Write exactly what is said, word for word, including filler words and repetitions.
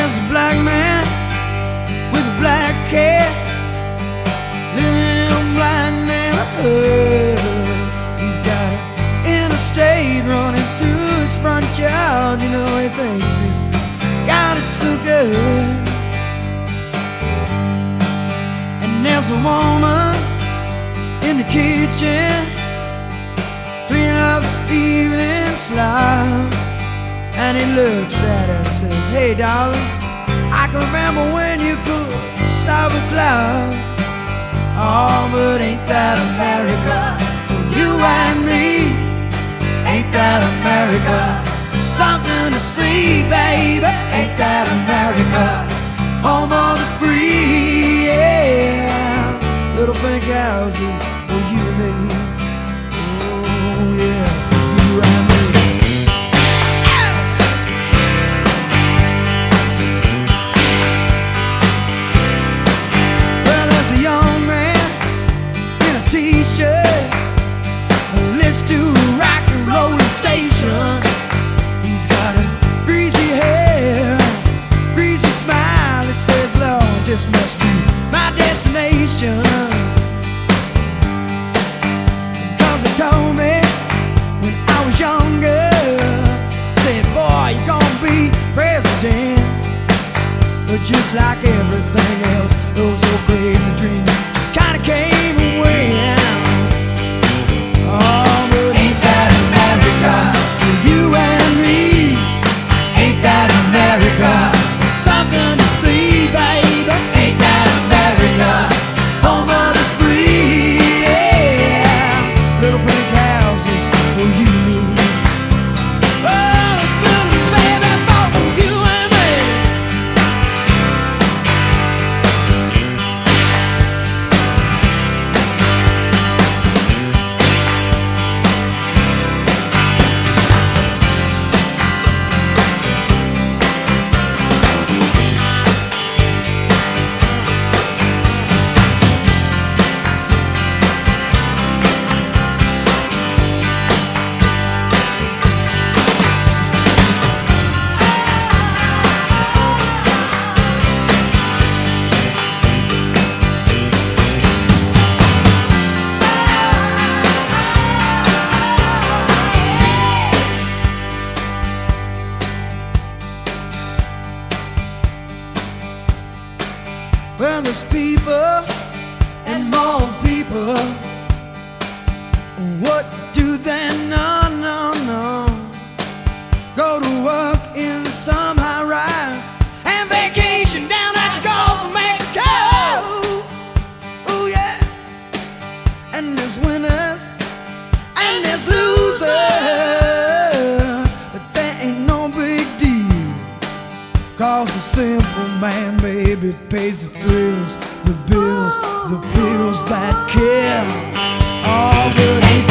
there's a black man with a black cat living in a black neighborhood. He's got an interstate running through his front yard. You know, he thinks he's got it so good. And there's a woman in the kitchen cleaning up the evening slop. And he looks at her and says, "Hey darling, I can remember when you could stop a clock. Oh, but ain't that America for you and me? Ain't that America? Something to see, baby. Ain't that America? Home of the free, yeah. Little pink houses for you and me. Oh yeah, for you and me." Well, there's a young man in a t-shirt who listens to a rock and roll station. He's got a greasy hair, greasy smile. He says, "Lord, this must be my destination." Cause they told me when I was younger, said, "Boy, you're gonna be president." But just like everything else, those old crazy dreams just kinda came and went. Oh, but ain't that America for you and me? Ain't that America? Something to see, baby. Ain't that America? Home of the free, yeah. Little pink houses for you and me. Oh, baby, for you and me. Well, there's people and more people. What do they know? No, no. Go to work in some high rise and vacation down at the Gulf of Mexico. Oh yeah. And there's winners and there's losers, but that ain't no big deal. Cause the simple man, baby, pays the thrills, the bills, the bills that kill. Oh, but